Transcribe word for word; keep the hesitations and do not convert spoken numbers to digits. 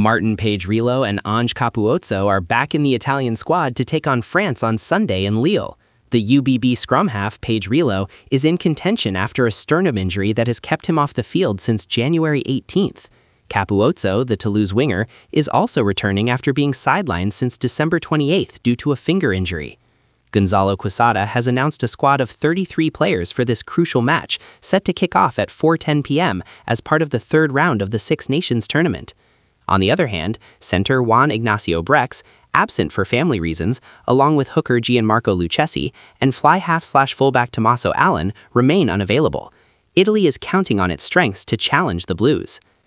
Martin Pedrillo and Ange Capuozzo are back in the Italian squad to take on France on Sunday in Lille. The U B B scrum half, Pedrillo, is in contention after a sternum injury that has kept him off the field since January eighteenth. Capuozzo, the Toulouse winger, is also returning after being sidelined since December twenty-eighth due to a finger injury. Gonzalo Quesada has announced a squad of thirty-three players for this crucial match, set to kick off at four ten p m as part of the third round of the Six Nations tournament. On the other hand, center Juan Ignacio Brex, absent for family reasons, along with hooker Gianmarco Lucchesi and fly half-slash-fullback Tommaso Allan, remain unavailable. Italy is counting on its strengths to challenge the Blues.